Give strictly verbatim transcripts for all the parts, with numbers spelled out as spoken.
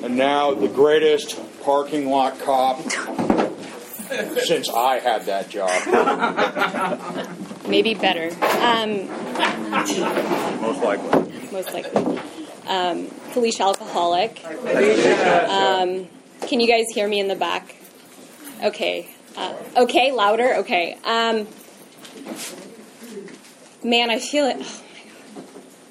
and now the greatest parking lot cop since I had that job. Maybe better. Um, Most likely. most likely. Um, Felicia Alcoholic. Um, can you guys hear me in the back? Okay. Uh, okay, louder? Okay. Um, man, I feel it. Oh, my God.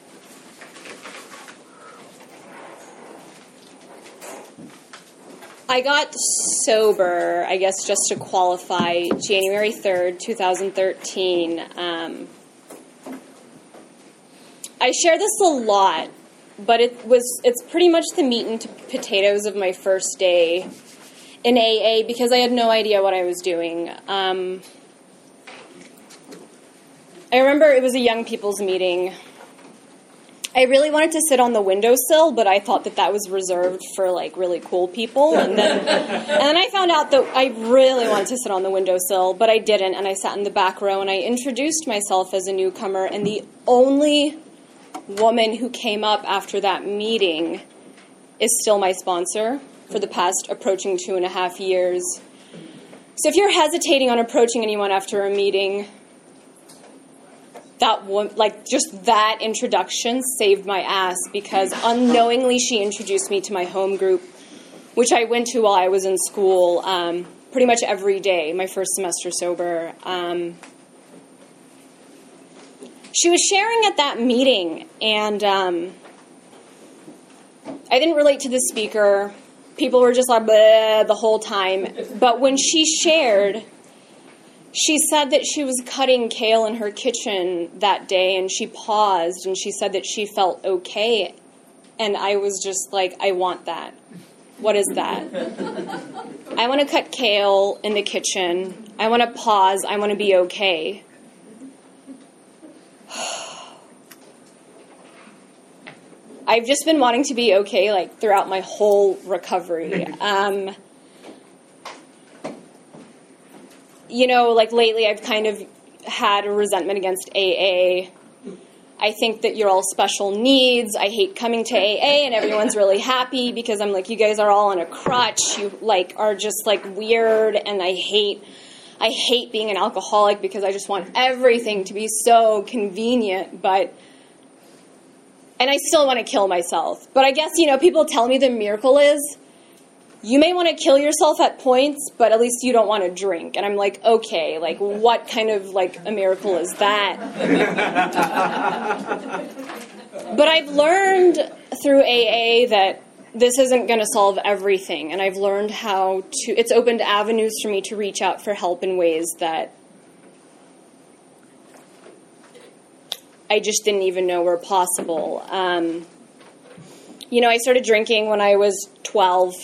I got sober, I guess just to qualify, January third, twenty thirteen. Um, I share this a lot, but it was it's pretty much the meat and potatoes of my first day in A A because I had no idea what I was doing. Um, I remember it was a young people's meeting. I really wanted to sit on the windowsill, but I thought that that was reserved for, like, really cool people. And then, and then I found out that I really wanted to sit on the windowsill, but I didn't, and I sat in the back row, and I introduced myself as a newcomer, and the only woman who came up after that meeting is still my sponsor for the past approaching two and a half years. So if you're hesitating on approaching anyone after a meeting, that one, like just that introduction saved my ass because unknowingly she introduced me to my home group, which I went to while I was in school um, pretty much every day, my first semester sober. Um, she was sharing at that meeting, and um, I didn't relate to the speaker. People were just like, bleh, the whole time. But when she shared, she said that she was cutting kale in her kitchen that day, and she paused, and she said that she felt okay. And I was just like, I want that. What is that? I want to cut kale in the kitchen. I want to pause. I want to be okay. I've just been wanting to be okay, like, throughout my whole recovery. Um... You know, like lately I've kind of had a resentment against A A. I think that you're all special needs. I hate coming to A A and everyone's really happy because I'm like, you guys are all on a crutch. You like are just like weird, and I hate I hate being an alcoholic because I just want everything to be so convenient, but and I still want to kill myself. But I guess, you know, people tell me the miracle is you may want to kill yourself at points, but at least you don't want to drink. And I'm like, okay, like, what kind of, like, a miracle is that? But I've learned through A A that this isn't going to solve everything. And I've learned how to, it's opened avenues for me to reach out for help in ways that I just didn't even know were possible. Um, you know, I started drinking when I was twelve.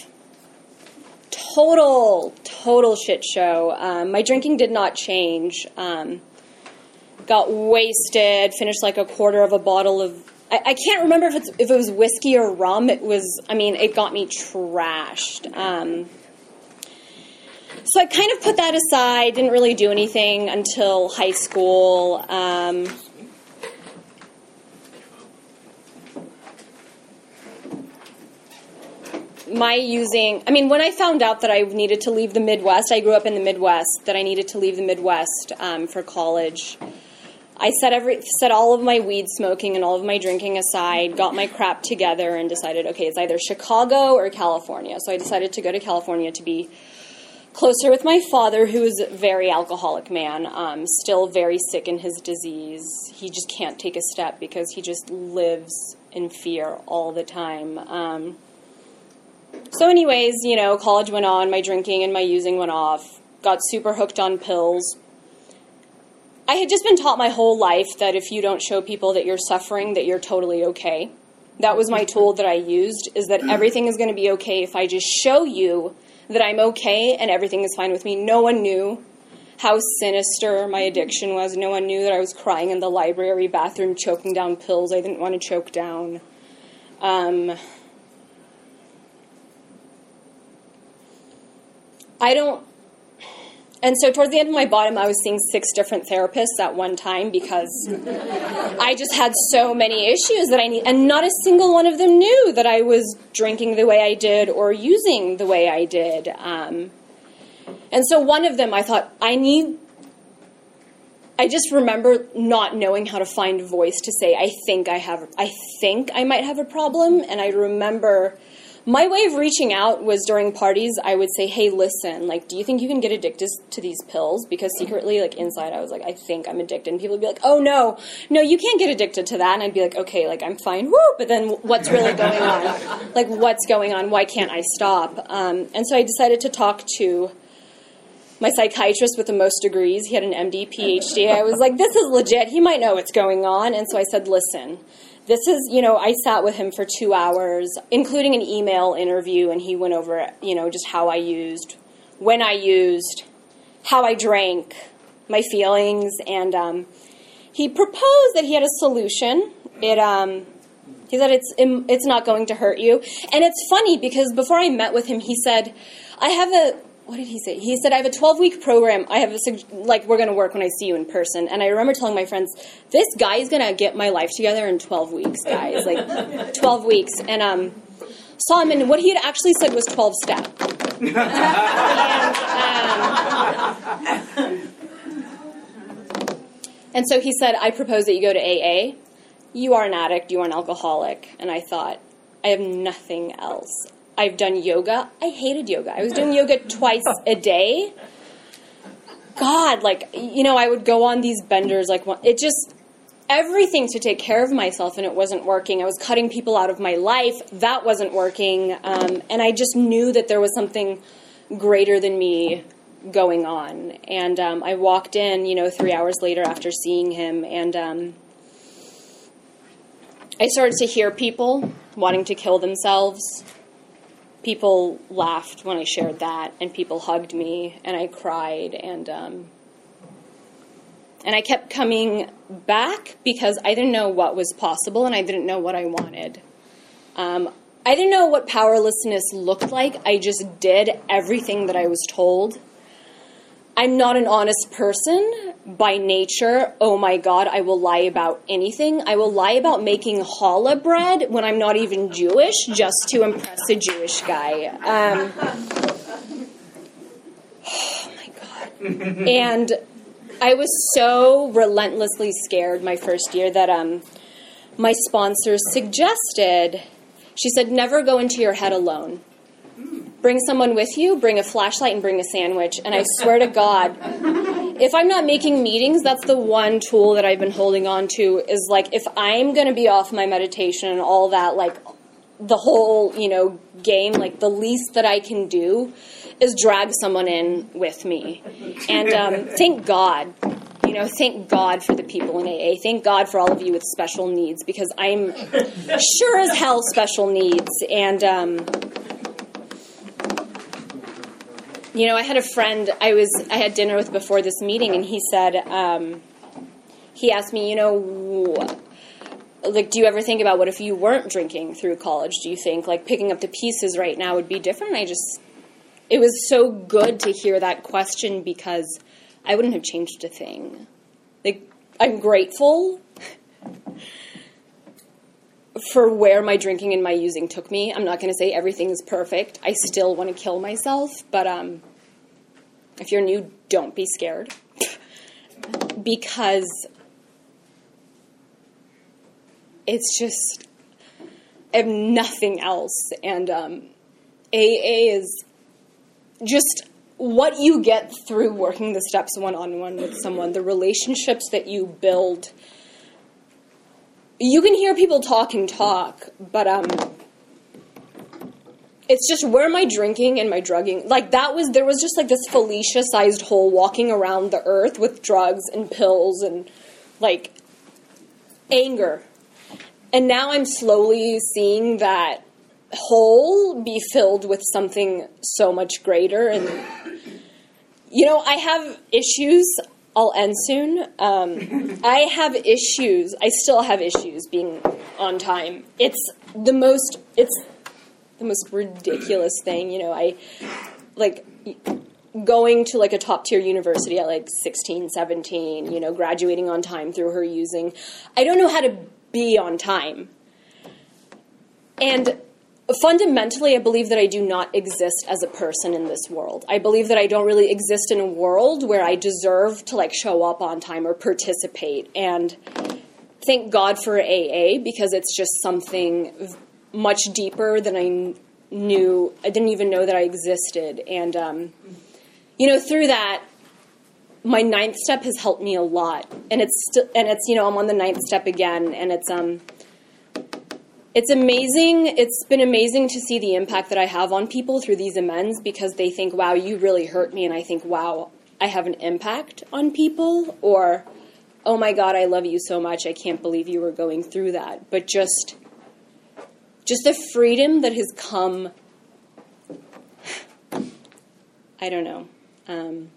Total, total shit show. Um, my drinking did not change. Um, got wasted, finished like a quarter of a bottle of... I, I can't remember if, it's, if it was whiskey or rum. It was, I mean, it got me trashed. Um, so I kind of put that aside, didn't really do anything until high school. Um... My using, I mean, when I found out that I needed to leave the Midwest, I grew up in the Midwest, that I needed to leave the Midwest um, for college, I set every set all of my weed smoking and all of my drinking aside, got my crap together, and decided, okay, it's either Chicago or California. So I decided to go to California to be closer with my father, who is a very alcoholic man, um, still very sick in his disease. He just can't take a step because he just lives in fear all the time. Um, So anyways, you know, college went on, my drinking and my using went off, got super hooked on pills. I had just been taught my whole life that if you don't show people that you're suffering, that you're totally okay. That was my tool that I used, is that everything is going to be okay if I just show you that I'm okay and everything is fine with me. No one knew how sinister my addiction was. No one knew that I was crying in the library bathroom, choking down pills I didn't want to choke down. Um... I don't, and so towards the end of my bottom, I was seeing six different therapists at one time because I just had so many issues that I need, and not a single one of them knew that I was drinking the way I did or using the way I did. Um, and so one of them, I thought, I need, I just remember not knowing how to find voice to say, I think I have, I think I might have a problem, and I remember my way of reaching out was during parties, I would say, hey, listen, like, do you think you can get addicted to these pills? Because secretly, like, inside, I was like, I think I'm addicted. And people would be like, oh, no, no, you can't get addicted to that. And I'd be like, okay, like, I'm fine. Woo! But then what's really going on? Like, what's going on? Why can't I stop? Um, and so I decided to talk to my psychiatrist with the most degrees. He had an M D, P H D. I was like, this is legit. He might know what's going on. And so I said, listen, this is, you know, I sat with him for two hours, including an email interview, and he went over, you know, just how I used, when I used, how I drank, my feelings, and um, he proposed that he had a solution. It, um, he said it's it's not going to hurt you. And it's funny because before I met with him, he said, I have a, what did he say? He said, I have a twelve-week program. I have a, like, we're going to work when I see you in person. And I remember telling my friends, this guy is going to get my life together in twelve weeks, guys. Like, twelve weeks. And um, saw him, and what he had actually said was twelve-step. and, um, and so he said, I propose that you go to A A. You are an addict. You are an alcoholic. And I thought, I have nothing else. I've done yoga. I hated yoga. I was doing yoga twice a day. God, like, you know, I would go on these benders, like, it just, everything to take care of myself, and it wasn't working. I was cutting people out of my life. That wasn't working. Um, and I just knew that there was something greater than me going on. And um, I walked in, you know, three hours later after seeing him, and um, I started to hear people wanting to kill themselves. People laughed when I shared that, and people hugged me, and I cried, and um, and I kept coming back because I didn't know what was possible, and I didn't know what I wanted. Um, I didn't know what powerlessness looked like. I just did everything that I was told. I'm not an honest person by nature. Oh my God, I will lie about anything. I will lie about making challah bread when I'm not even Jewish just to impress a Jewish guy. Um, oh my God. And I was so relentlessly scared my first year that um, my sponsor suggested, she said, never go into your head alone. Bring someone with you, bring a flashlight, and bring a sandwich. And I swear to God, if I'm not making meetings, that's the one tool that I've been holding on to, is like, if I'm going to be off my meditation and all that, like, the whole, you know, game, like, the least that I can do is drag someone in with me. And um, thank God, you know, thank God for the people in A A. Thank God for all of you with special needs, because I'm sure as hell special needs. And, um... you know, I had a friend I was I had dinner with before this meeting, and he said, um, he asked me, you know, like, do you ever think about what if you weren't drinking through college? Do you think, like, picking up the pieces right now would be different? I just, it was so good to hear that question, because I wouldn't have changed a thing. Like, I'm grateful for where my drinking and my using took me. I'm not going to say everything is perfect. I still want to kill myself, but um, if you're new, don't be scared, because it's just, I have nothing else, and um, A A is just what you get through working the steps one-on-one with someone, the relationships that you build. You can hear people talk and talk, but um, it's just where my drinking and my drugging, like, that was, there was just like this Felicia-sized hole walking around the earth with drugs and pills and, like, anger. And now I'm slowly seeing that hole be filled with something so much greater. And, you know, I have issues. I'll end soon. Um, I have issues. I still have issues being on time. It's the most, it's the most ridiculous thing. You know, I, like, going to like a top tier university at like sixteen, seventeen, you know, graduating on time through her using. I don't know how to be on time. And fundamentally, I believe that I do not exist as a person in this world. I believe that I don't really exist in a world where I deserve to like show up on time or participate. And thank God for A A, because it's just something much deeper than I knew. I didn't even know that I existed. And, um, you know, through that, my ninth step has helped me a lot. And it's, st- and it's, you know, I'm on the ninth step again, and it's, um, It's amazing. It's been amazing to see the impact that I have on people through these amends, because they think, wow, you really hurt me. And I think, wow, I have an impact on people. Or, oh my God, I love you so much. I can't believe you were going through that. But just, just the freedom that has come, I don't know. Um,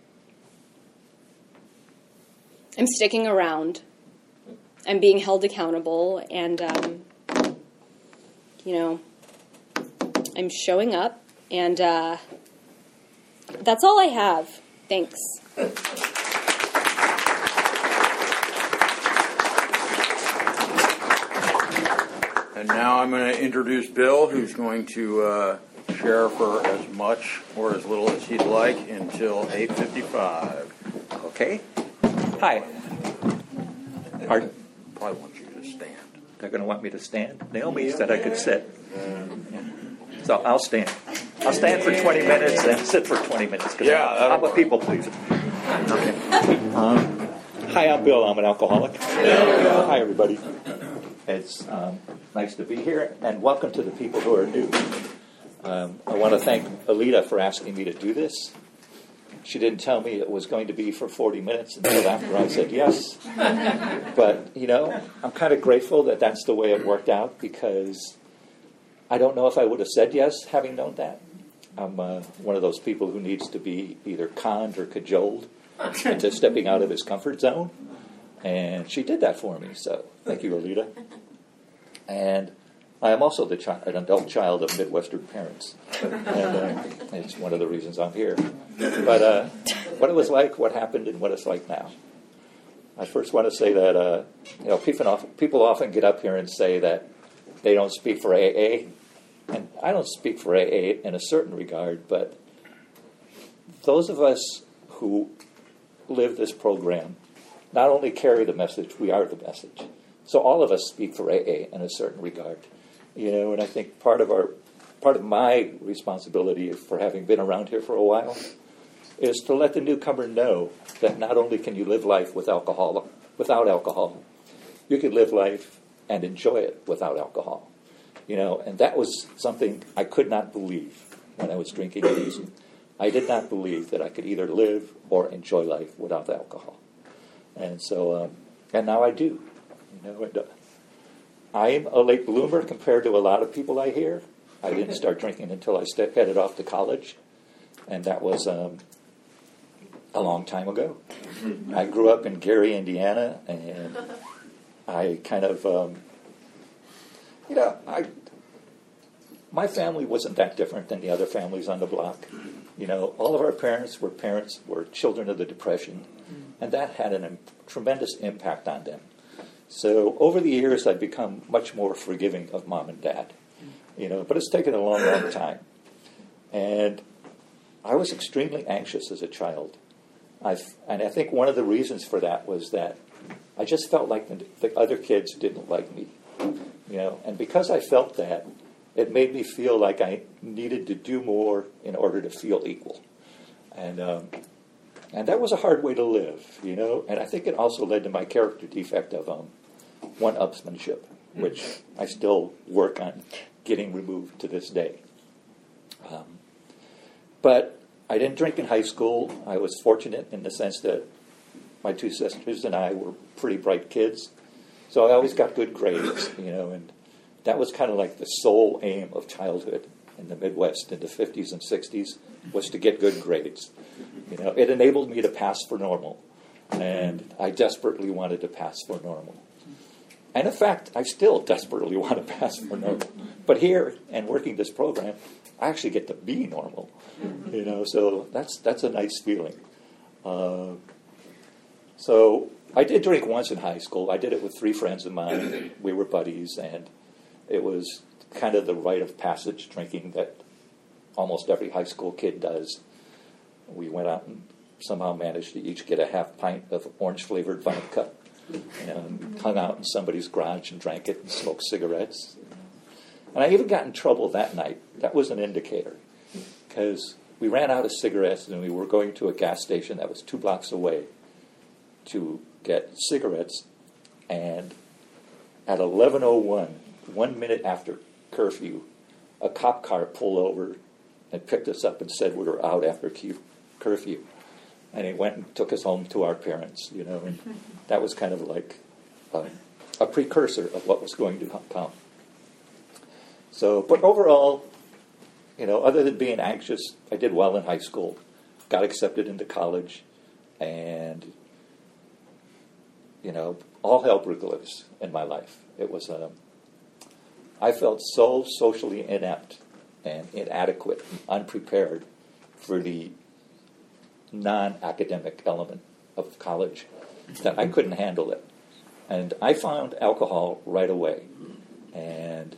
I'm sticking around. I'm being held accountable. And, um, you know, I'm showing up, and uh, that's all I have. Thanks. And now I'm going to introduce Bill, who's going to uh, share for as much or as little as he'd like until eight fifty-five. Okay. Hi. Pardon? Probably want you to stand. They're going to want me to stand? Naomi said I could sit. Yeah. So I'll stand. I'll stand for twenty minutes and sit for twenty minutes. Yeah, I'm, I'm a people pleaser. Okay. Um, hi, I'm Bill. I'm an alcoholic. Hi, everybody. It's um, nice to be here, and welcome to the people who are new. Um, I want to thank Alita for asking me to do this. She didn't tell me it was going to be for forty minutes until after I said yes. But, you know, I'm kind of grateful that that's the way it worked out, because I don't know if I would have said yes having known that. I'm uh, one of those people who needs to be either conned or cajoled into stepping out of his comfort zone. And she did that for me, so thank you, Alita. And I am also the chi- an adult child of Midwestern parents, and uh, it's one of the reasons I'm here. But uh, what it was like, what happened, and what it's like now. I first want to say that uh, you know people often, people often get up here and say that they don't speak for A A, and I don't speak for A A in a certain regard, but those of us who live this program not only carry the message, we are the message. So all of us speak for A A in a certain regard. You know, and I think part of our, part of my responsibility for having been around here for a while is to let the newcomer know that not only can you live life with alcohol, without alcohol, you can live life and enjoy it without alcohol. You know, and that was something I could not believe when I was drinking and using. I did not believe that I could either live or enjoy life without alcohol. And so, um, and now I do. You know, and, uh, I'm a late bloomer compared to a lot of people I hear. I didn't start drinking until I st- headed off to college, and that was um, a long time ago. I grew up in Gary, Indiana, and I kind of, um, you know, I my family wasn't that different than the other families on the block. You know, all of our parents were parents were children of the Depression, and that had a tremendous impact on them. So over the years, I've become much more forgiving of mom and dad, you know, but it's taken a long, long time. And I was extremely anxious as a child. I've, and I think one of the reasons for that was that I just felt like the, the other kids didn't like me, you know, and because I felt that, it made me feel like I needed to do more in order to feel equal. And, um, and that was a hard way to live, you know, and I think it also led to my character defect of um, one-upsmanship, which I still work on getting removed to this day. Um, but I didn't drink in high school. I was fortunate in the sense that my two sisters and I were pretty bright kids, so I always got good grades, you know, and that was kind of like the sole aim of childhood in the Midwest in the fifties and sixties, was to get good grades. You know, it enabled me to pass for normal, and I desperately wanted to pass for normal. And in fact, I still desperately want to pass for normal. but here, and working this program, I actually get to be normal, you know, so that's that's a nice feeling. Uh, so I did drink once in high school. I did it with three friends of mine. We were buddies, and it was kind of the rite of passage drinking that almost every high school kid does. We went out and somehow managed to each get a half pint of orange-flavored vodka, and hung out in somebody's garage and drank it and smoked cigarettes. And I even got in trouble that night. That was an indicator, because we ran out of cigarettes and we were going to a gas station that was two blocks away to get cigarettes. And at eleven oh one, one minute after curfew, a cop car pulled over and picked us up and said we were out after cu- curfew. And he went and took us home to our parents, you know, and that was kind of like um, a precursor of what was going to come. So, but overall, you know, other than being anxious, I did well in high school, got accepted into college, and, you know, all hell broke loose in my life. It was, um, I felt so socially inept and inadequate and unprepared for the non-academic element of college that I couldn't handle it. And I found alcohol right away. And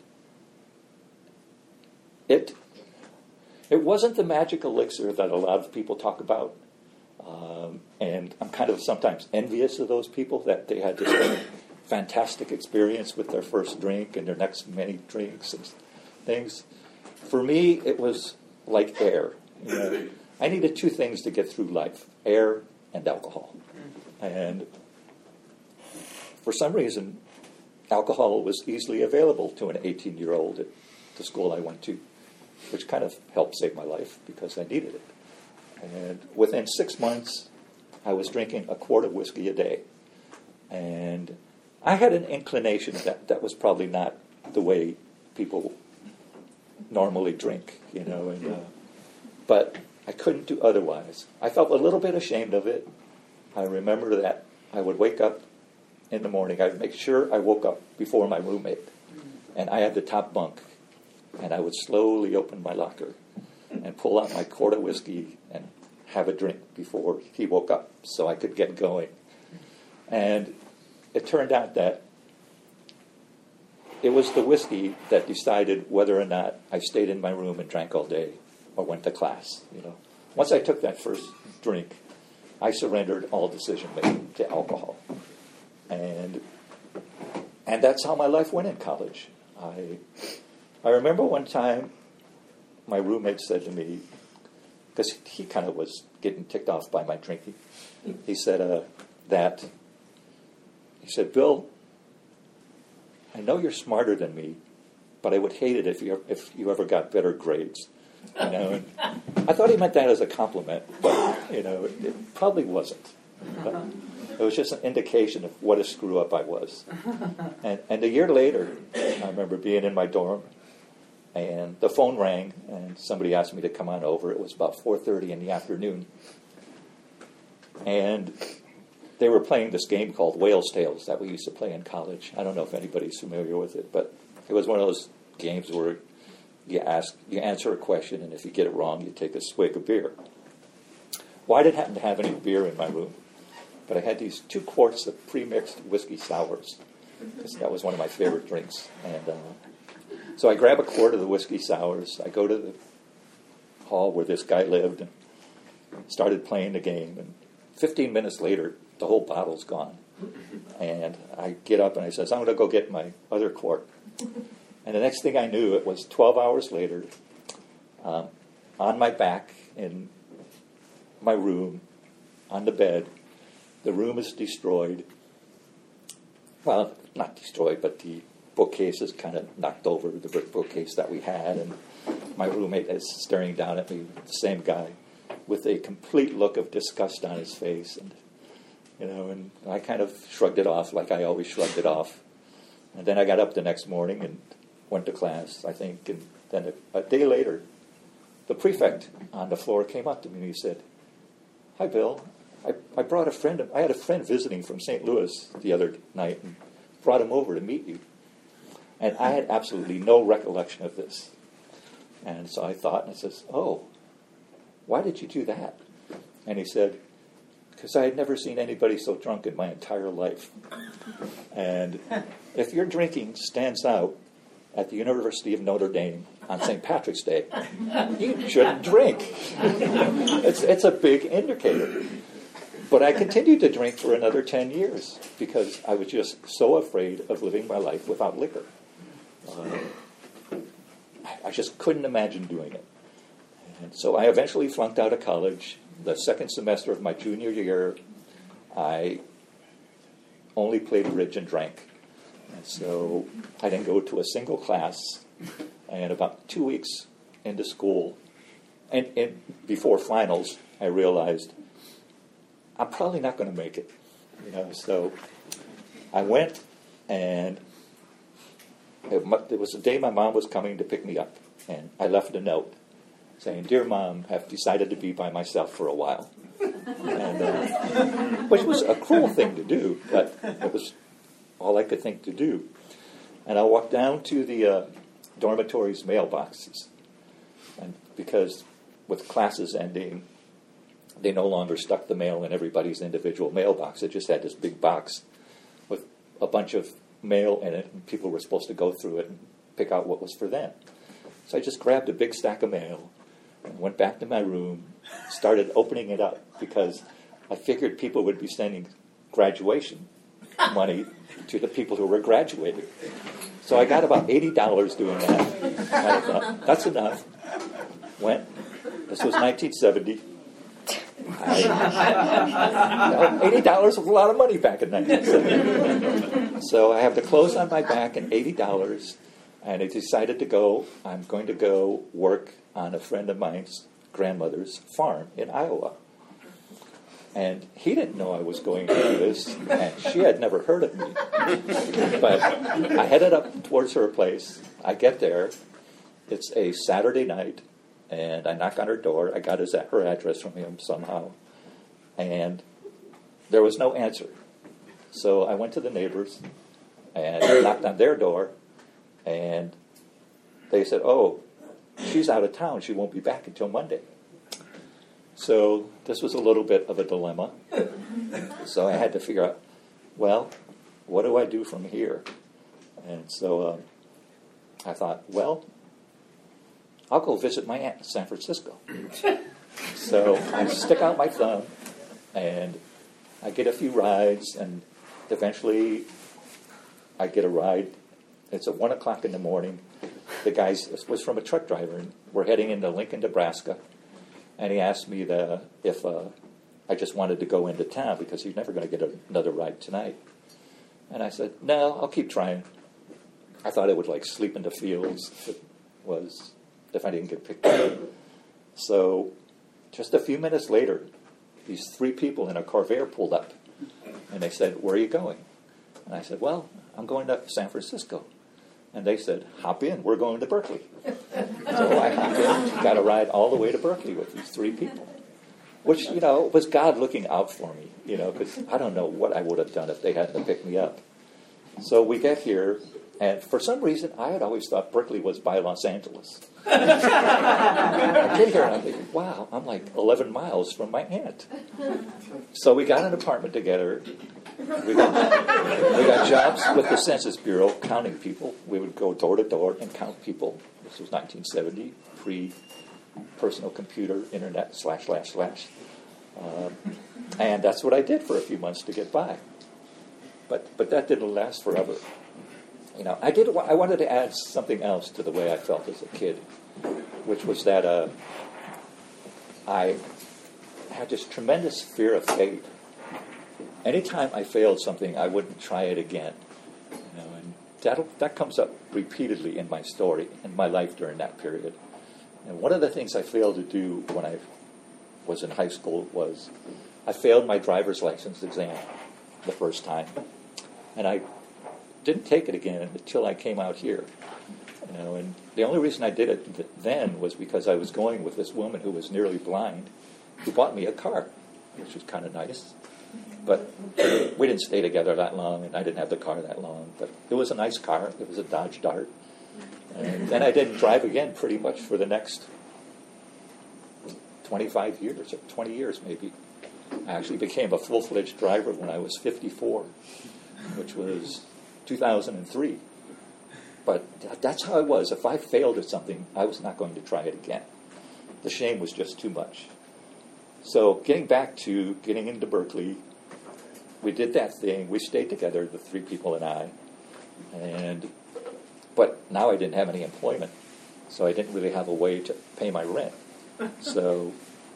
it it wasn't the magic elixir that a lot of people talk about. Um, and I'm kind of sometimes envious of those people that they had this fantastic experience with their first drink and their next many drinks and things. For me, it was like air. You know, I needed two things to get through life, air and alcohol. And for some reason, alcohol was easily available to an eighteen-year-old at the school I went to, which kind of helped save my life because I needed it. And within six months, I was drinking a quart of whiskey a day. And I had an inclination that that was probably not the way people normally drink, you know. And, uh, but I couldn't do otherwise. I felt a little bit ashamed of it. I remember that I would wake up in the morning. I'd make sure I woke up before my roommate. And I had the top bunk. And I would slowly open my locker and pull out my quart of whiskey and have a drink before he woke up so I could get going. And it turned out that it was the whiskey that decided whether or not I stayed in my room and drank all day or went to class. You know, once I took that first drink, I surrendered all decision making to alcohol, and and that's how my life went in college. I I remember one time my roommate said to me, because he kind of was getting ticked off by my drinking, he said uh, that he said, "Bill, I know you're smarter than me, but I would hate it if you if you ever got better grades." You know, and I thought he meant that as a compliment, but you know, it, it probably wasn't. But it was just an indication of what a screw up I was. And and a year later, I remember being in my dorm, and the phone rang, and somebody asked me to come on over. It was about four thirty in the afternoon, and they were playing this game called Whale's Tales that we used to play in college. I don't know if anybody's familiar with it, but it was one of those games where you ask, you answer a question, and if you get it wrong, you take a swig of beer. Well, I didn't happen to have any beer in my room, but I had these two quarts of pre-mixed whiskey sours, because that was one of my favorite drinks. And uh, so I grab a quart of the whiskey sours. I go to the hall where this guy lived and started playing the game. And fifteen minutes later, the whole bottle's gone. And I get up and I says, "I'm going to go get my other quart." And the next thing I knew, it was twelve hours later, um, on my back in my room, on the bed. The room is destroyed. Well, not destroyed, but the bookcase is kind of knocked over, the brick bookcase that we had. And my roommate is staring down at me, the same guy, with a complete look of disgust on his face. And, you know, and I kind of shrugged it off like I always shrugged it off. And then I got up the next morning and went to class, I think, and then a, a day later, the prefect on the floor came up to me and he said, "Hi, Bill. I, I brought a friend. I had a friend visiting from Saint Louis the other night and brought him over to meet you." And I had absolutely no recollection of this. And so I thought, and I says, oh, why did you do that? And he said, because I had never seen anybody so drunk in my entire life. And if your drinking stands out at the University of Notre Dame on Saint Patrick's Day, you shouldn't drink. it's, it's a big indicator. But I continued to drink for another ten years because I was just so afraid of living my life without liquor. Uh, I just couldn't imagine doing it. And so I eventually flunked out of college. The second semester of my junior year, I only played bridge and drank. And so I didn't go to a single class. And about two weeks into school, and, and before finals, I realized I'm probably not going to make it. You know, so I went, and it, it was the day my mom was coming to pick me up, and I left a note saying, "Dear Mom, I've decided to be by myself for a while," and, uh, which was a cruel thing to do, but it was all I could think to do. And I walked down to the uh, dormitory's mailboxes, and because with classes ending, they no longer stuck the mail in everybody's individual mailbox. It just had this big box with a bunch of mail in it, and people were supposed to go through it and pick out what was for them. So I just grabbed a big stack of mail and went back to my room, started opening it up because I figured people would be sending graduation money to the people who were graduating. So I got about eighty dollars doing that. I thought, that's enough. Went. This was nineteen seventy. I, you know, eighty dollars was a lot of money back in nineteen seventy. So I have the clothes on my back and eighty dollars, and I decided to go. I'm going to go work on a friend of mine's grandmother's farm in Iowa. And he didn't know I was going to do this, and she had never heard of me. But I headed up towards her place. I get there. It's a Saturday night. And I knock on her door. I got his, her address from him somehow. And there was no answer. So I went to the neighbors and knocked on their door. And they said, oh, she's out of town. She won't be back until Monday. So this was a little bit of a dilemma. So I had to figure out, well, what do I do from here? And so um, I thought, well, I'll go visit my aunt in San Francisco. So I stick out my thumb, and I get a few rides, and eventually I get a ride. It's at one o'clock in the morning. The guy was from a truck driver, and we're heading into Lincoln, Nebraska. And he asked me the, if uh, I just wanted to go into town because he's never going to get a, another ride tonight. And I said, no, I'll keep trying. I thought I would like sleep in the fields if it was... if I didn't get picked up. So just a few minutes later, these three people in a Corvair pulled up. And they said, where are you going? And I said, well, I'm going to San Francisco. And they said, hop in, we're going to Berkeley. So I hopped in, got a ride all the way to Berkeley with these three people. Which, you know, was God looking out for me, you know, because I don't know what I would have done if they hadn't picked me up. So we get here, and for some reason, I had always thought Berkeley was by Los Angeles. I get here and I'm thinking, wow, I'm like eleven miles from my aunt. So we got an apartment together. We got, we got jobs with the Census Bureau counting people. We would go door to door and count people. This was nineteen seventy, pre-personal computer, internet, slash, slash, slash. Um, and that's what I did for a few months to get by. But but that didn't last forever. You know, I did. I wanted to add something else to the way I felt as a kid, which was that uh, I had this tremendous fear of failure. Anytime I failed something, I wouldn't try it again. You know, and that that comes up repeatedly in my story, in my life during that period. And one of the things I failed to do when I was in high school was I failed my driver's license exam the first time, and I didn't take it again until I came out here. You know, and the only reason I did it then was because I was going with this woman who was nearly blind, who bought me a car, which was kind of nice. but we didn't stay together that long, and I didn't have the car that long. But it was a nice car. It was a Dodge Dart. And then I didn't drive again pretty much for the next twenty-five years, or twenty years maybe. I actually became a full-fledged driver when I was fifty-four, which was two thousand three. But that's how I was. If I failed at something, I was not going to try it again. The shame was just too much. So getting back to getting into Berkeley, we did that thing. We stayed together, the three people and I. And but now I didn't have any employment, so I didn't really have a way to pay my rent. So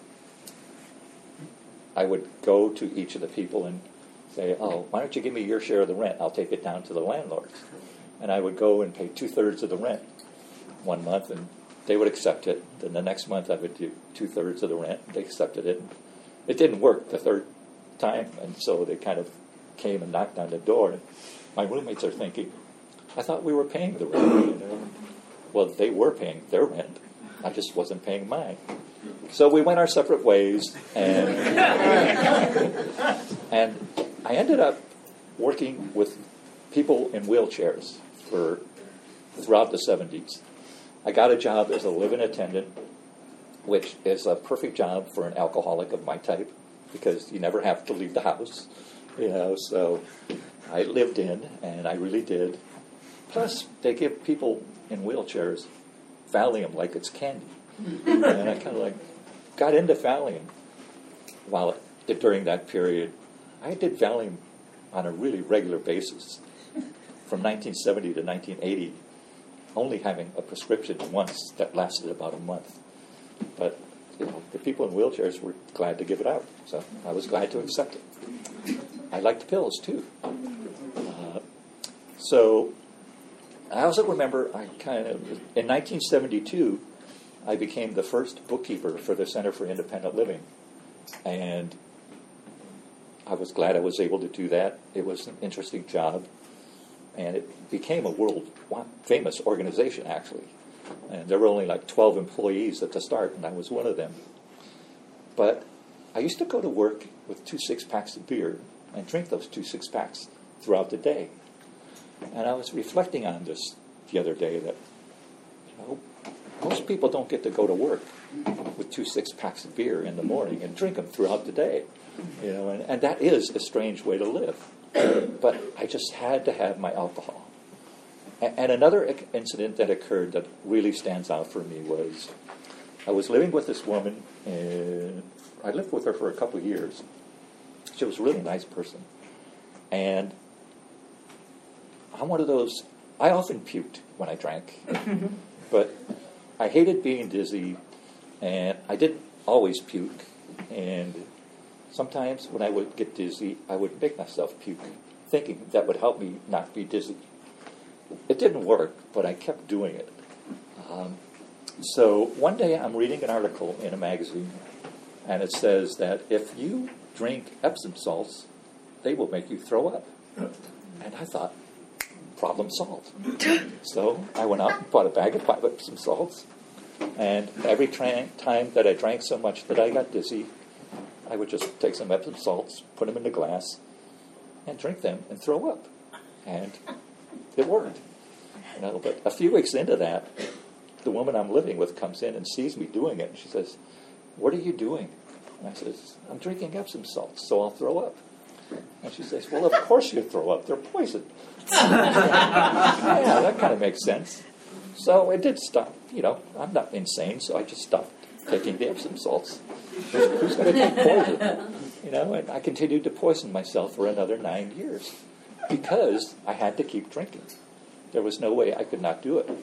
I would go to each of the people and say, oh, why don't you give me your share of the rent? I'll take it down to the landlords. And I would go and pay two-thirds of the rent one month, and they would accept it. Then the next month I would do two-thirds of the rent. They accepted it. It didn't work the third time, and so they kind of came and knocked on the door. And my roommates are thinking, I thought we were paying the rent. You know? Well, they were paying their rent. I just wasn't paying mine. So we went our separate ways, and and I ended up working with people in wheelchairs for throughout the seventies. I got a job as a live-in attendant, which is a perfect job for an alcoholic of my type, because you never have to leave the house, you know. So I lived in, and I really did. Plus, they give people in wheelchairs Valium like it's candy, and I kind of like got into Valium while it, during that period. I did Valium on a really regular basis from nineteen seventy to nineteen eighty, only having a prescription once that lasted about a month. But you know, the people in wheelchairs were glad to give it out, so I was glad to accept it. I liked pills too. Uh, so I also remember I kind of in nineteen seventy-two I became the first bookkeeper for the Center for Independent Living, and I was glad I was able to do that. It was an interesting job, and it became a world famous organization, actually. And there were only like twelve employees at the start, and I was one of them. But I used to go to work with two six-packs of beer and drink those two six-packs throughout the day. And I was reflecting on this the other day that, you know, most people don't get to go to work with two six-packs of beer in the morning and drink them throughout the day. You know, and, and that is a strange way to live. But I just had to have my alcohol. And, and another incident that occurred that really stands out for me was I was living with this woman, and I lived with her for a couple of years. She was a really nice person. And I'm one of those, I often puked when I drank. But I hated being dizzy, and I didn't always puke. And sometimes when I would get dizzy, I would make myself puke, thinking that would help me not be dizzy. It didn't work, but I kept doing it. Um, so one day I'm reading an article in a magazine, and it says that if you drink Epsom salts, they will make you throw up. And I thought, problem solved. So I went out and bought a bag of five Epsom salts, and every tra- time that I drank so much that I got dizzy, I would just take some Epsom salts, put them in a glass, and drink them and throw up. And it worked. You know, but a few weeks into that, the woman I'm living with comes in and sees me doing it, and she says, "What are you doing?" And I says, "I'm drinking Epsom salts, so I'll throw up." And she says, "Well, of course you throw up. They're poison." Yeah, that kind of makes sense. So it did stop. You know, I'm not insane, so I just stopped taking the Epsom salts. Who's, who's going to take poison? You know, and I continued to poison myself for another nine years because I had to keep drinking. There was no way I could not do it.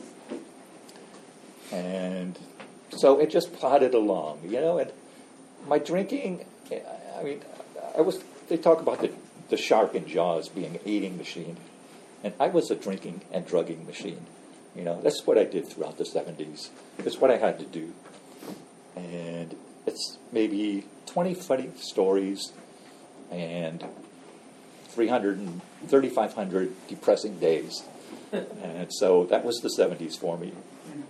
And so it just plodded along, you know, and my drinking, I mean, I was, they talk about the, the shark in Jaws being an eating machine, and I was a drinking and drugging machine. You know, that's what I did throughout the seventies. It's what I had to do. And it's maybe twenty funny stories and three hundred and thirty-five hundred depressing days. And so that was the seventies for me.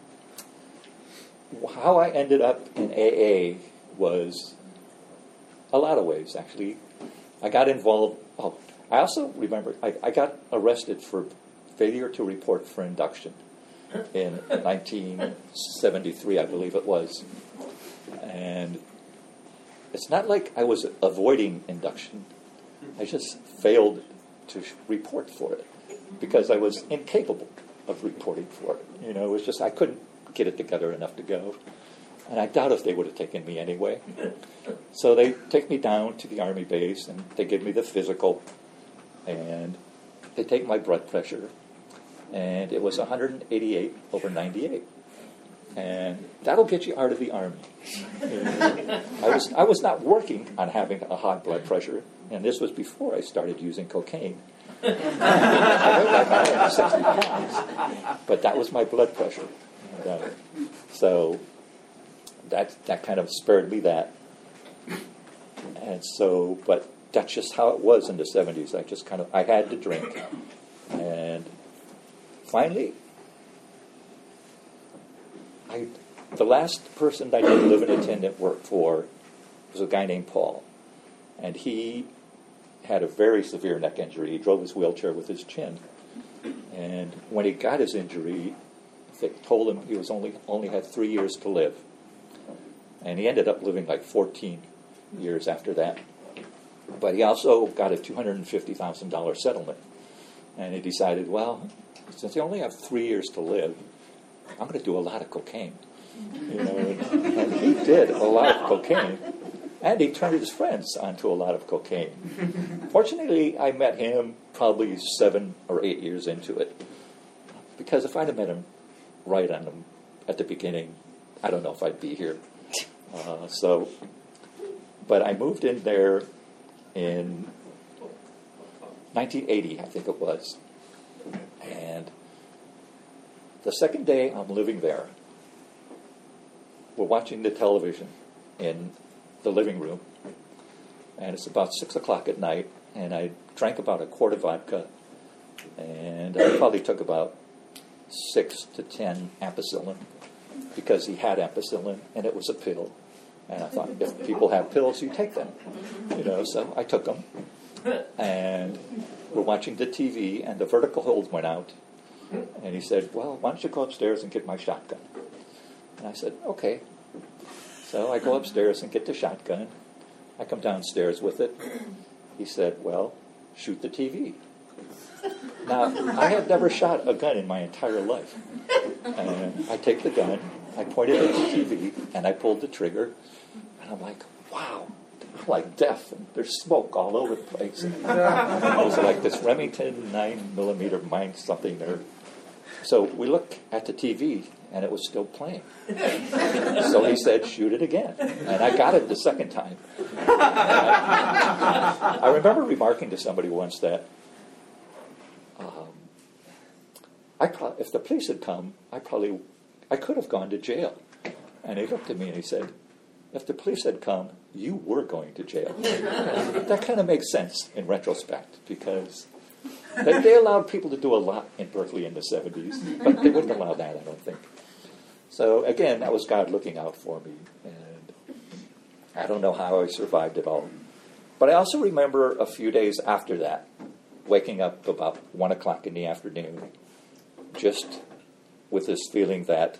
How I ended up in A A was a lot of ways, actually. I got involved. Oh, I also remember I, I got arrested for failure to report for induction in nineteen seventy-three, I believe it was. And it's not like I was avoiding induction. I just failed to sh- report for it because I was incapable of reporting for it. You know, it was just I couldn't get it together enough to go. And I doubt if they would have taken me anyway. So they take me down to the Army base, and they give me the physical, and they take my blood pressure, and it was one hundred eighty-eight over ninety-eight. And that'll get you out of the Army. You know, I was I was not working on having a high blood pressure, and this was before I started using cocaine. I weighed like one hundred sixty pounds, but that was my blood pressure. And, uh, so that that kind of spared me that. And so, but that's just how it was in the seventies. I just kind of, I had to drink. And finally, I, the last person I did live-in attendant work for was a guy named Paul. And he had a very severe neck injury. He drove his wheelchair with his chin. And when he got his injury, they told him he was only only had three years to live. And he ended up living like fourteen years after that. But he also got a two hundred fifty thousand dollars settlement. And he decided, well, since I only have three years to live, I'm going to do a lot of cocaine. You know, and, and he did a lot of cocaine. And he turned his friends onto a lot of cocaine. Fortunately, I met him probably seven or eight years into it. Because if I'd have met him right on them at the beginning, I don't know if I'd be here. Uh, so, but I moved in there in nineteen eighty, I think it was. And the second day I'm living there, we're watching the television in the living room, and it's about six o'clock at night, and I drank about a quart of vodka, and I probably took about six to ten ampicillin, because he had ampicillin, and it was a pill. And I thought, if people have pills, you take them. You know, so I took them. And we're watching the T V, and the vertical hold went out. And he said, well, why don't you go upstairs and get my shotgun? And I said, okay. So I go upstairs and get the shotgun. I come downstairs with it. He said, well, shoot the T V. Now, I had never shot a gun in my entire life. And I take the gun, I point it at the T V, and I pulled the trigger. And I'm like, wow, I'm like death. And there's smoke all over the place. And it was like this Remington nine millimeter mine something there. So we look at the T V, and it was still playing. So he said, shoot it again. And I got it the second time. I, I remember remarking to somebody once that um, I pro- if the police had come, I probably, I could have gone to jail. And he looked at me and he said, if the police had come, you were going to jail. That kind of makes sense in retrospect, because they, they allowed people to do a lot in Berkeley in the seventies, but they wouldn't allow that, I don't think. So again, that was God looking out for me, and I don't know how I survived it all. But I also remember a few days after that, waking up about one o'clock in the afternoon, just with this feeling that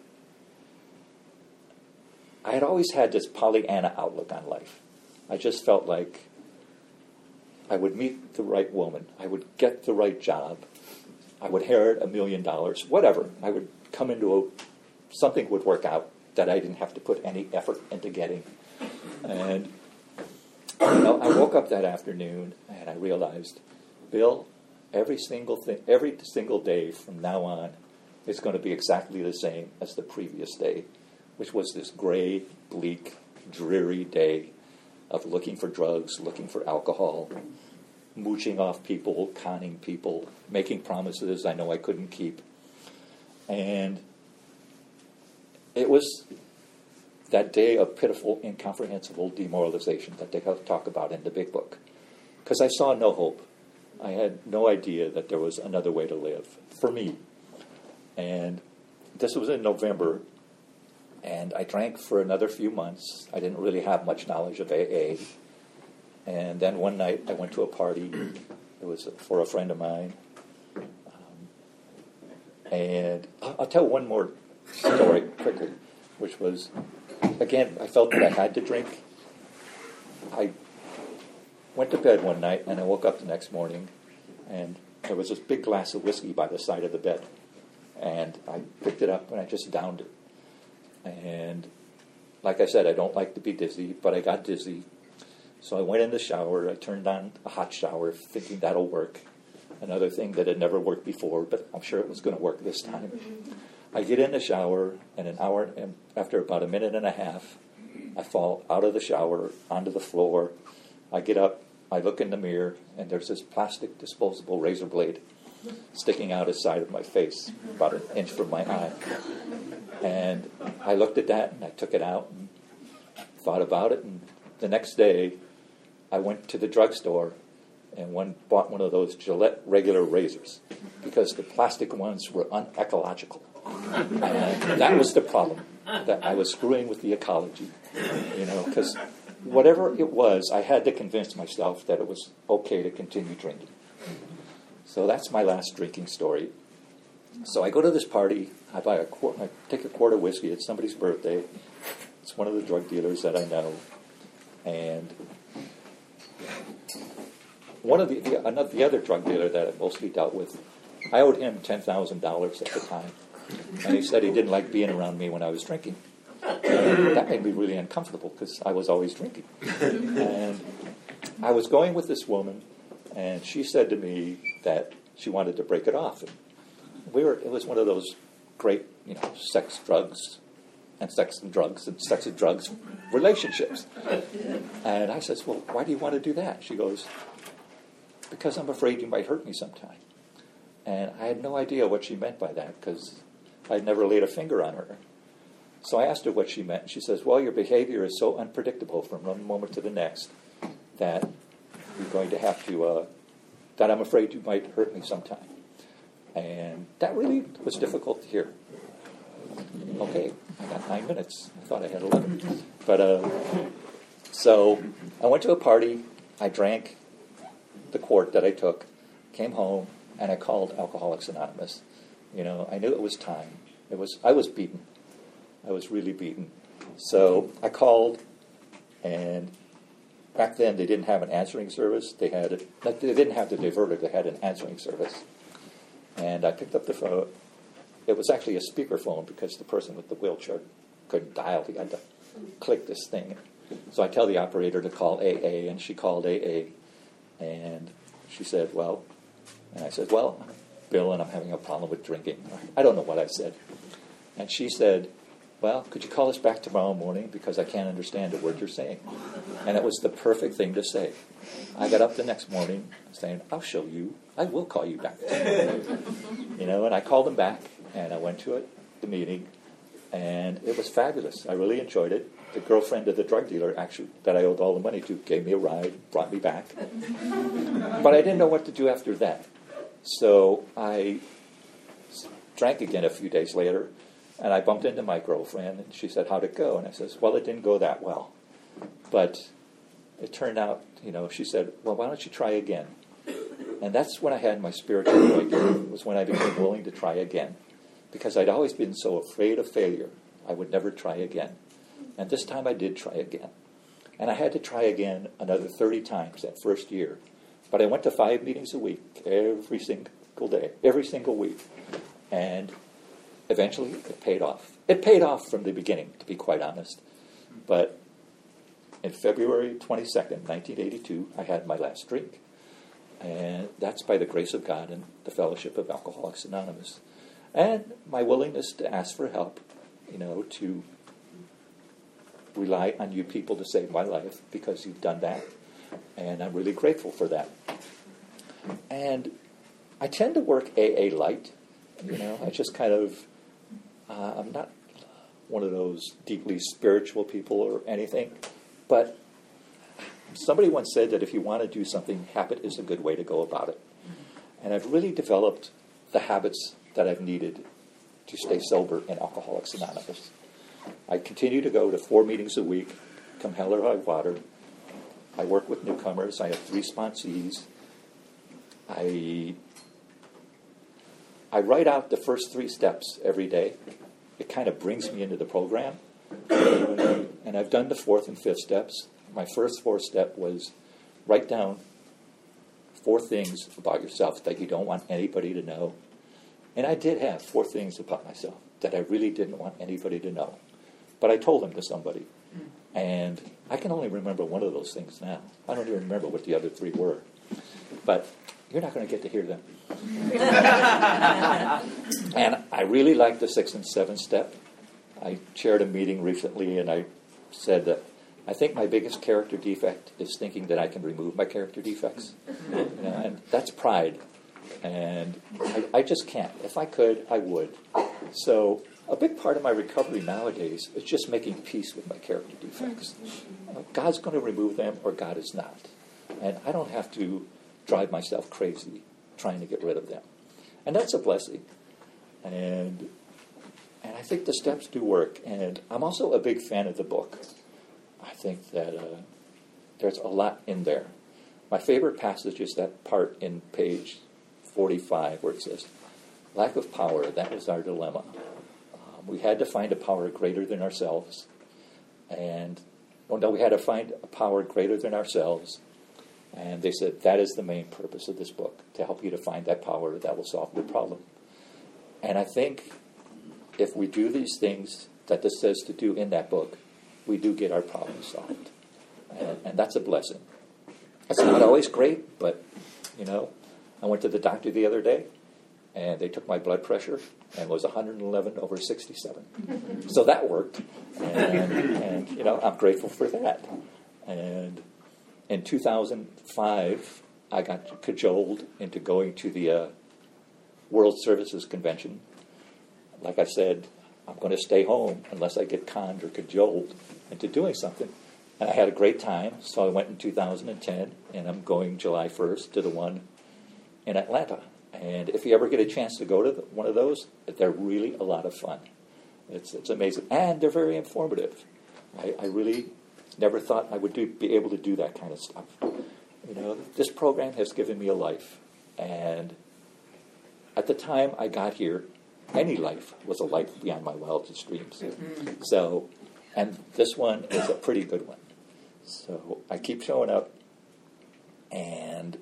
I had always had this Pollyanna outlook on life. I just felt like I would meet the right woman, I would get the right job, I would inherit a million dollars, whatever. I would come into a, something would work out that I didn't have to put any effort into getting. And you know, I woke up that afternoon and I realized, Bill, every single thing, every single day from now on is going to be exactly the same as the previous day, which was this gray, bleak, dreary day of looking for drugs, looking for alcohol, mooching off people, conning people, making promises I know I couldn't keep. And it was that day of pitiful, incomprehensible demoralization that they talk about in the big book. Because I saw no hope. I had no idea that there was another way to live for me. And this was in November, and I drank for another few months. I didn't really have much knowledge of A A. And then one night I went to a party. It was for a friend of mine. Um, and I'll, I'll tell one more story quickly, which was, again, I felt that I had to drink. I went to bed one night, and I woke up the next morning, and there was this big glass of whiskey by the side of the bed. And I picked it up, and I just downed it. And like I said, I don't like to be dizzy, but I got dizzy. So I went in the shower. I turned on a hot shower, thinking that'll work. Another thing that had never worked before, but I'm sure it was going to work this time. I get in the shower, and an hour, and after about a minute and a half, I fall out of the shower onto the floor. I get up, I look in the mirror, and there's this plastic disposable razor blade sticking out the side of my face, about an inch from my eye. And I looked at that, and I took it out and thought about it. And the next day, I went to the drugstore and one bought one of those Gillette regular razors because the plastic ones were unecological. And that was the problem, that I was screwing with the ecology, you know, because whatever it was, I had to convince myself that it was okay to continue drinking. So that's my last drinking story. So I go to this party, I buy a quart, I take a quart of whiskey, it's somebody's birthday, it's one of the drug dealers that I know, and one of the, the, another, the other drug dealer that I mostly dealt with, I owed him ten thousand dollars at the time, and he said he didn't like being around me when I was drinking. And that made me really uncomfortable because I was always drinking. And I was going with this woman, and she said to me that she wanted to break it off. And we were, it was one of those great, you know, sex, drugs, and sex and drugs, and sex and drugs relationships. And I says, well, why do you want to do that? She goes, because I'm afraid you might hurt me sometime. And I had no idea what she meant by that because I'd never laid a finger on her. So I asked her what she meant. And she says, well, your behavior is so unpredictable from one moment to the next that you're going to have to, uh, that I'm afraid you might hurt me sometime. And that really was difficult to hear. Okay, I got nine minutes. I thought I had eleven. But, uh, so I went to a party. I drank the quart that I took, came home, and I called Alcoholics Anonymous. You know, I knew it was time. It was, I was beaten. I was really beaten. So I called, and back then they didn't have an answering service. They had, a, they didn't have the diverter. They had an answering service. And I picked up the phone. It was actually a speakerphone because the person with the wheelchair couldn't dial. He had to click this thing. So I tell the operator to call A A, and she called A A. And she said, well, and I said, well, I'm Bill, and I'm having a problem with drinking. I don't know what I said. And she said, well, could you call us back tomorrow morning because I can't understand a word you're saying. And it was the perfect thing to say. I got up the next morning saying, I'll show you. I will call you back. You know, and I called them back, and I went to it, the meeting, and it was fabulous. I really enjoyed it. The girlfriend of the drug dealer, actually, that I owed all the money to, gave me a ride, brought me back. But I didn't know what to do after that. So I drank again a few days later, and I bumped into my girlfriend, and she said, how'd it go? And I says, well, it didn't go that well. But it turned out, you know, she said, well, why don't you try again? And that's when I had my spiritual awakening, was when I became willing to try again. Because I'd always been so afraid of failure, I would never try again. And this time I did try again. And I had to try again another thirty times that first year. But I went to five meetings a week, every single day, every single week. And eventually it paid off. It paid off from the beginning, to be quite honest. But in February twenty-second, nineteen eighty-two, I had my last drink. And that's by the grace of God and the fellowship of Alcoholics Anonymous. And my willingness to ask for help, you know, to rely on you people to save my life because you've done that. And I'm really grateful for that. And I tend to work A A light. You know, I just kind of, uh, I'm not one of those deeply spiritual people or anything. But somebody once said that if you want to do something, habit is a good way to go about it. And I've really developed the habits that I've needed to stay sober in Alcoholics Anonymous. I continue to go to four meetings a week, come hell or high water. I work with newcomers. I have three sponsees. I I write out the first three steps every day. It kind of brings me into the program. And I've done the fourth and fifth steps. My first fourth step was write down four things about yourself that you don't want anybody to know. And I did have four things about myself that I really didn't want anybody to know. But I told them to somebody. And I can only remember one of those things now. I don't even remember what the other three were. But you're not going to get to hear them. And I really like the sixth and seventh step. I chaired a meeting recently, and I said that I think my biggest character defect is thinking that I can remove my character defects. You know, and that's pride. And I, I just can't. If I could, I would. So a big part of my recovery nowadays is just making peace with my character defects. Uh, God's going to remove them, or God is not. And I don't have to drive myself crazy trying to get rid of them. And that's a blessing. And and I think the steps do work. And I'm also a big fan of the book. I think that uh, there's a lot in there. My favorite passage is that part in page forty-five where it says, lack of power, that was our dilemma. Um, we had to find a power greater than ourselves. And, well, no, we had to find a power greater than ourselves. And they said, that is the main purpose of this book, to help you to find that power that will solve your problem. And I think if we do these things that this says to do in that book, we do get our problem solved. And, and that's a blessing. It's not always great, but, you know, I went to the doctor the other day, and they took my blood pressure, and it was one hundred eleven over sixty-seven. So that worked. And, and, you know, I'm grateful for that. And in two thousand five, I got cajoled into going to the uh, World Services Convention. Like I said, I'm going to stay home unless I get conned or cajoled into doing something. And I had a great time, so I went in two thousand ten, and I'm going July first to the one in Atlanta. And if you ever get a chance to go to the, one of those, they're really a lot of fun. It's it's amazing. And they're very informative. I, I really never thought I would do, be able to do that kind of stuff. You know, this program has given me a life. And at the time I got here, any life was a life beyond my wildest dreams. So, and this one is a pretty good one. So I keep showing up, and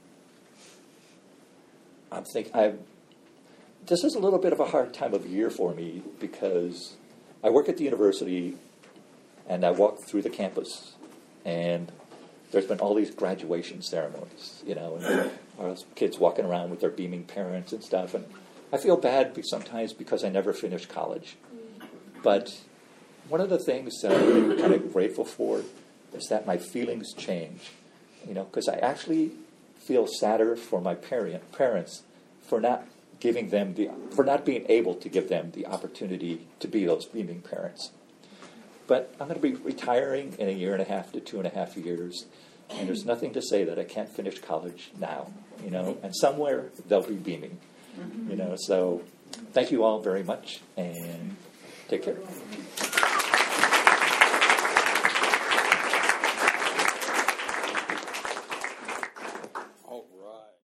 I'm thinking, I this is a little bit of a hard time of year for me because I work at the university, and I walk through the campus, and there's been all these graduation ceremonies, you know, and our kids walking around with their beaming parents and stuff, and I feel bad sometimes because I never finished college. But one of the things that I'm really kind of grateful for is that my feelings change, you know, because I actually feel sadder for my parent, parents for not giving them the, for not being able to give them the opportunity to be those beaming parents. But I'm going to be retiring in a year and a half to two and a half years, and there's nothing to say that I can't finish college now, you know, and somewhere they'll be beaming, you know. So thank you all very much, and take care.